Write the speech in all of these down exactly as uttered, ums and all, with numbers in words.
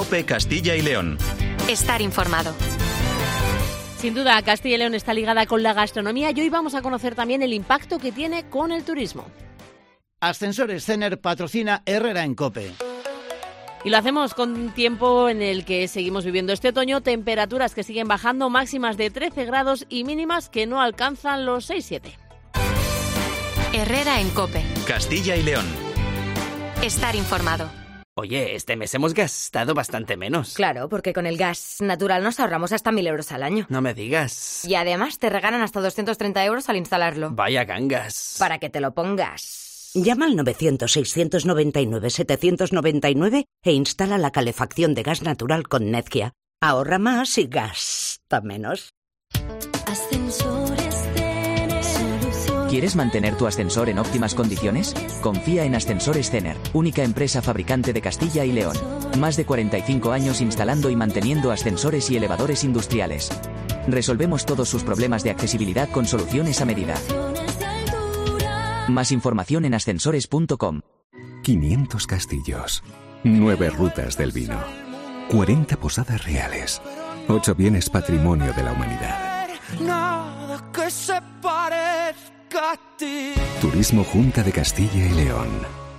COPE Castilla y León. Estar informado. Sin duda, Castilla y León está ligada con la gastronomía y hoy vamos a conocer también el impacto que tiene con el turismo. Ascensores Cener patrocina Herrera en COPE. Y lo hacemos con tiempo en el que seguimos viviendo este otoño, temperaturas que siguen bajando, máximas de trece grados y mínimas que no alcanzan los seis siete. Herrera en COPE. Castilla y León. Estar informado. Oye, este mes hemos gastado bastante menos. Claro, porque con el gas natural nos ahorramos hasta mil euros al año. No me digas. Y además te regalan hasta doscientos treinta euros al instalarlo. Vaya gangas. Para que te lo pongas. Llama al novecientos, seiscientos noventa y nueve, setecientos noventa y nueve e instala la calefacción de gas natural con Netgia. Ahorra más y gasta menos. ¿Quieres mantener tu ascensor en óptimas condiciones? Confía en Ascensores Cener, única empresa fabricante de Castilla y León. Más de cuarenta y cinco años instalando y manteniendo ascensores y elevadores industriales. Resolvemos todos sus problemas de accesibilidad con soluciones a medida. Más información en ascensores punto com. quinientos castillos, nueve rutas del vino, cuarenta posadas reales, ocho bienes patrimonio de la humanidad. Nada que se parezca a ti. Turismo Junta de Castilla y León.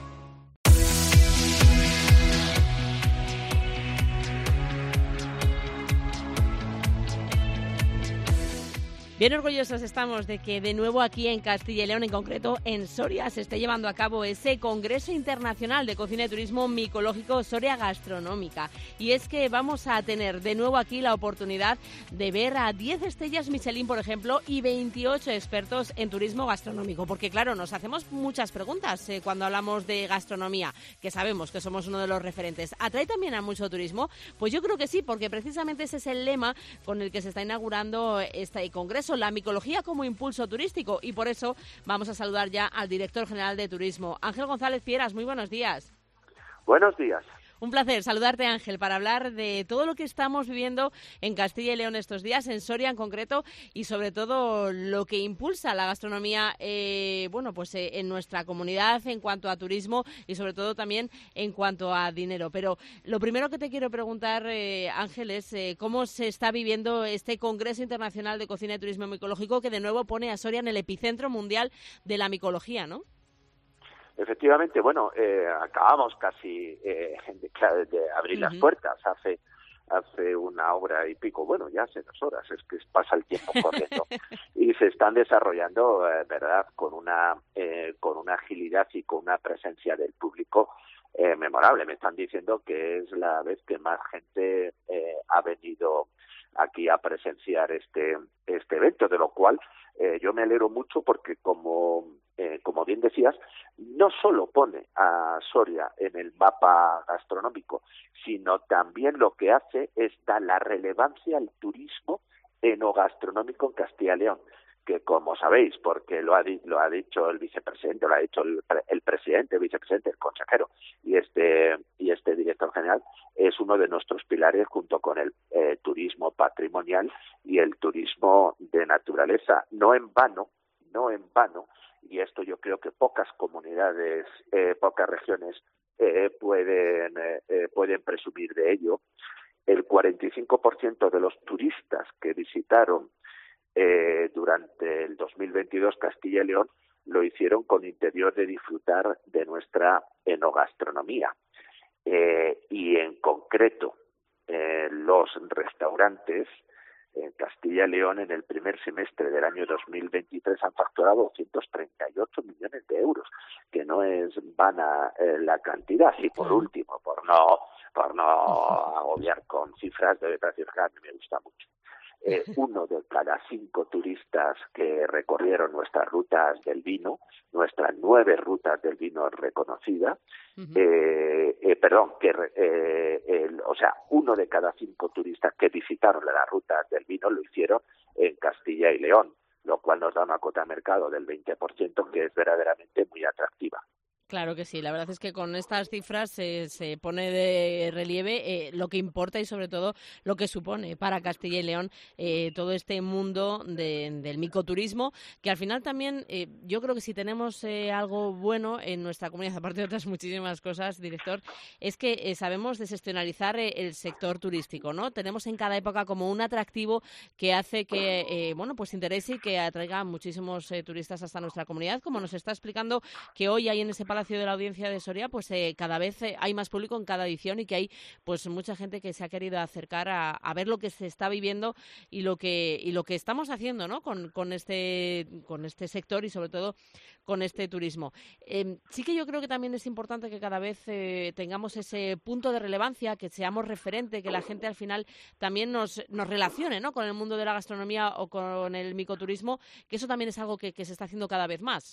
Bien orgullosos estamos de que de nuevo aquí en Castilla y León, en concreto en Soria, se esté llevando a cabo ese Congreso Internacional de Cocina y Turismo Micológico Soria Gastronómica. Y es que vamos a tener de nuevo aquí la oportunidad de ver a diez estrellas Michelin, por ejemplo, y veintiocho expertos en turismo gastronómico. Porque claro, nos hacemos muchas preguntas eh, cuando hablamos de gastronomía, que sabemos que somos uno de los referentes. ¿Atrae también a mucho turismo? Pues yo creo que sí, porque precisamente ese es el lema con el que se está inaugurando este Congreso, la micología como impulso turístico, y por eso vamos a saludar ya al director general de Turismo, Ángel González Fieras. Muy buenos días. Buenos días. Un placer saludarte, Ángel, para hablar de todo lo que estamos viviendo en Castilla y León estos días, en Soria en concreto, y sobre todo lo que impulsa la gastronomía eh, bueno, pues, eh, en nuestra comunidad en cuanto a turismo y sobre todo también en cuanto a dinero. Pero lo primero que te quiero preguntar, eh, Ángel, es eh, cómo se está viviendo este Congreso Internacional de Cocina y Turismo Micológico que de nuevo pone a Soria en el epicentro mundial de la micología, ¿no? Efectivamente, bueno, eh, acabamos casi eh, de, de abrir uh-huh. las puertas hace hace una hora y pico, bueno, ya hace dos horas, es que pasa el tiempo corriendo, y se están desarrollando, eh, verdad, con una eh, con una agilidad y con una presencia del público eh, memorable. Me están diciendo que es la vez que más gente eh, ha venido aquí a presenciar este este evento, de lo cual eh, yo me alegro mucho porque, como eh, como bien decías, no solo pone a Soria en el mapa gastronómico, sino también lo que hace es dar la relevancia al turismo enogastronómico en Castilla y León, que, como sabéis, porque lo ha, di- lo ha dicho el vicepresidente, lo ha dicho el, pre- el presidente, el vicepresidente, el consejero y este y este director general, es uno de nuestros pilares junto con el eh, turismo patrimonial y el turismo de naturaleza. No en vano, no en vano, y esto yo creo que pocas comunidades, eh, pocas regiones eh, pueden eh, eh, pueden presumir de ello. El cuarenta y cinco por ciento de los turistas que visitaron Eh, durante el dos mil veintidós Castilla y León lo hicieron con interior de disfrutar de nuestra enogastronomía. Eh, y en concreto, eh, los restaurantes en Castilla y León en el primer semestre del año dos mil veintitrés han facturado doscientos treinta y ocho millones de euros, que no es vana eh, la cantidad. Y por último, por no por no agobiar con cifras, debe decir que a mí me gusta mucho. Eh, uno de cada cinco turistas que recorrieron nuestras rutas del vino, nuestras nueve rutas del vino reconocidas, uh-huh. eh, eh, perdón, que eh, el, o sea, uno de cada cinco turistas que visitaron las rutas del vino lo hicieron en Castilla y León, lo cual nos da una cota de mercado del veinte por ciento, que es verdaderamente muy atractiva. Claro que sí, la verdad es que con estas cifras eh, se pone de relieve eh, lo que importa y sobre todo lo que supone para Castilla y León eh, todo este mundo de, del micoturismo, que al final también eh, yo creo que si tenemos eh, algo bueno en nuestra comunidad, aparte de otras muchísimas cosas, director, es que eh, sabemos desestacionalizar eh, el sector turístico, ¿no? Tenemos en cada época como un atractivo que hace que, eh, bueno, pues interese y que atraiga muchísimos eh, turistas hasta nuestra comunidad, como nos está explicando que hoy hay en ese Palacio de la Audiencia de Soria, pues eh, cada vez eh, hay más público en cada edición y que hay pues mucha gente que se ha querido acercar a, a ver lo que se está viviendo y lo que y lo que estamos haciendo, ¿no? Con, con este con este sector y sobre todo con este turismo. Eh, sí que yo creo que también es importante que cada vez eh, tengamos ese punto de relevancia, que seamos referente, que la gente al final también nos, nos relacione, ¿no? Con el mundo de la gastronomía o con el micoturismo, que eso también es algo que, que se está haciendo cada vez más.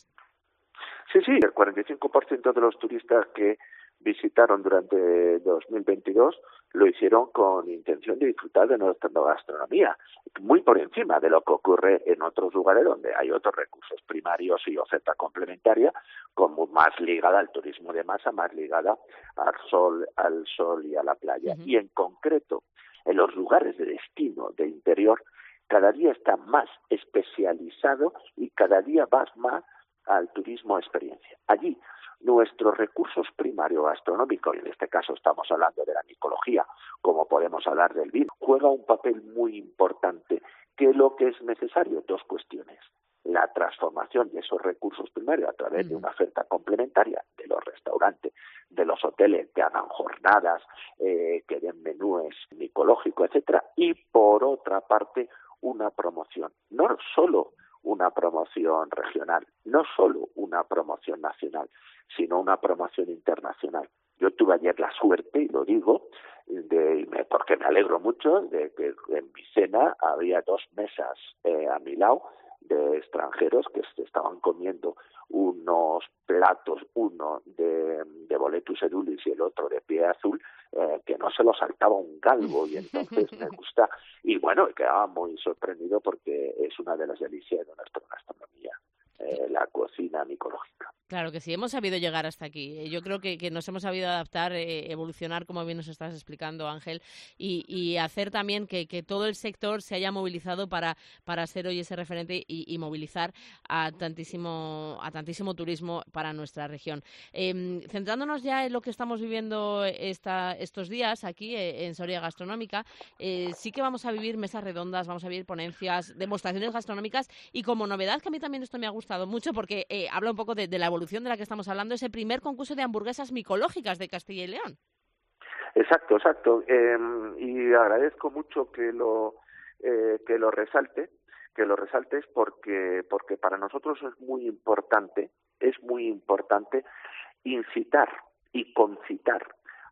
Sí, sí, el cuarenta y cinco por ciento de los turistas que visitaron durante dos mil veintidós lo hicieron con intención de disfrutar de nuestra gastronomía, muy por encima de lo que ocurre en otros lugares donde hay otros recursos primarios y oferta complementaria, como más ligada al turismo de masa, más ligada al sol, al sol y a la playa. Uh-huh. Y en concreto, en los lugares de destino de interior, cada día está más especializado y cada día vas más al turismo experiencia. Allí, nuestros recursos primarios gastronómicos, y en este caso estamos hablando de la micología, como podemos hablar del vino, juega un papel muy importante. ¿Qué es lo que es necesario? Dos cuestiones. La transformación de esos recursos primarios a través de una oferta complementaria de los restaurantes, de los hoteles que hagan jornadas, eh, que den menúes micológicos, etcétera, y por otra parte, una promoción. No solo una promoción regional, no solo una promoción nacional, sino una promoción internacional. Yo tuve ayer la suerte, y lo digo, de, porque me alegro mucho, de que en mi cena había dos mesas eh, a mi lado de extranjeros que se estaban comiendo unos platos, uno de, de boletus edulis y el otro de pie azul, eh, que no se lo saltaba un galgo, y entonces me gusta. Y bueno, quedaba muy sorprendido porque es una de las delicias de nuestra gastronomía, eh, la cocina micológica. Claro que sí, hemos sabido llegar hasta aquí. Yo creo que, que nos hemos sabido adaptar, eh, evolucionar, como bien nos estás explicando, Ángel, y, y hacer también que, que todo el sector se haya movilizado para, para ser hoy ese referente y, y movilizar a tantísimo, a tantísimo turismo para nuestra región. Eh, centrándonos ya en lo que estamos viviendo esta, estos días aquí eh, en Soria Gastronómica, eh, sí que vamos a vivir mesas redondas, vamos a vivir ponencias, demostraciones gastronómicas y como novedad, que a mí también esto me ha gustado mucho porque eh, habla un poco de, de la evolución de la que estamos hablando, es el primer concurso de hamburguesas micológicas de Castilla y León. Exacto, exacto. Eh, y agradezco mucho que lo eh, que lo resalte, que lo resaltes porque porque para nosotros es muy importante, es muy importante incitar y concitar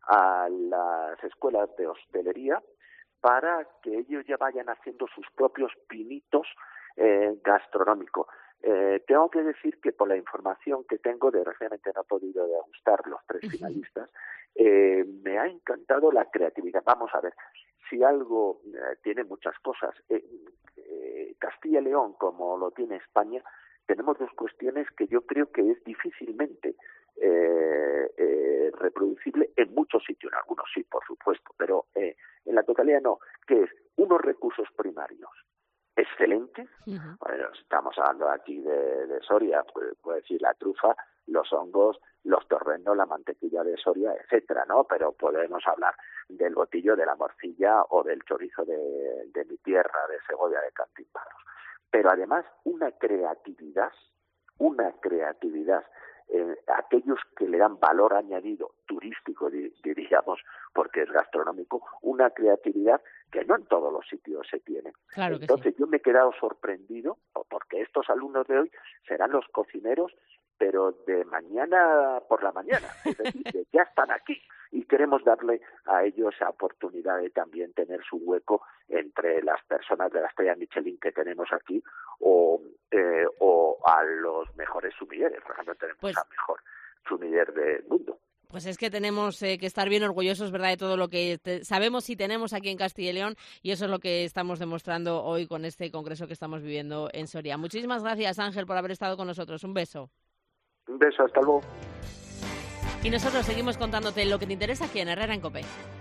a las escuelas de hostelería para que ellos ya vayan haciendo sus propios pinitos eh, gastronómicos. Eh, tengo que decir que por la información que tengo, desgraciadamente no he podido degustar los tres finalistas, eh, me ha encantado la creatividad. Vamos a ver, si algo eh, tiene muchas cosas, eh, eh, Castilla y León, como lo tiene España, tenemos dos cuestiones que yo creo que es difícilmente eh, eh, reproducible en muchos sitios, en algunos sí, por supuesto, pero eh, en la totalidad no, que es unos recursos primarios excelente. Uh-huh. Bueno, estamos hablando aquí de, de Soria, puede, puede decir la trufa, los hongos, los torrenos, la mantequilla de Soria, etcétera, ¿no? Pero podemos hablar del botillo, de la morcilla o del chorizo de, de mi tierra, de Segovia, de Cantimbaros. Pero además una creatividad, una creatividad, eh, aquellos que le dan valor añadido turístico, diríamos, porque es gastronómico, una creatividad que no en todos los sitios se tiene. Claro que Entonces sí. Yo me he quedado sorprendido porque estos alumnos de hoy serán los cocineros, pero de mañana por la mañana, es decir, que ya están aquí y queremos darle a ellos esa oportunidad de también tener su hueco entre las personas de la estrella Michelin que tenemos aquí o, eh, o a los mejores sumilleres. Por ejemplo, tenemos pues... al mejor sumiller del mundo. Pues es que tenemos eh, que estar bien orgullosos, ¿verdad?, de todo lo que te, sabemos y tenemos aquí en Castilla y León, y eso es lo que estamos demostrando hoy con este congreso que estamos viviendo en Soria. Muchísimas gracias, Ángel, por haber estado con nosotros. Un beso. Un beso, hasta luego. Y nosotros seguimos contándote lo que te interesa aquí en Herrera en COPE.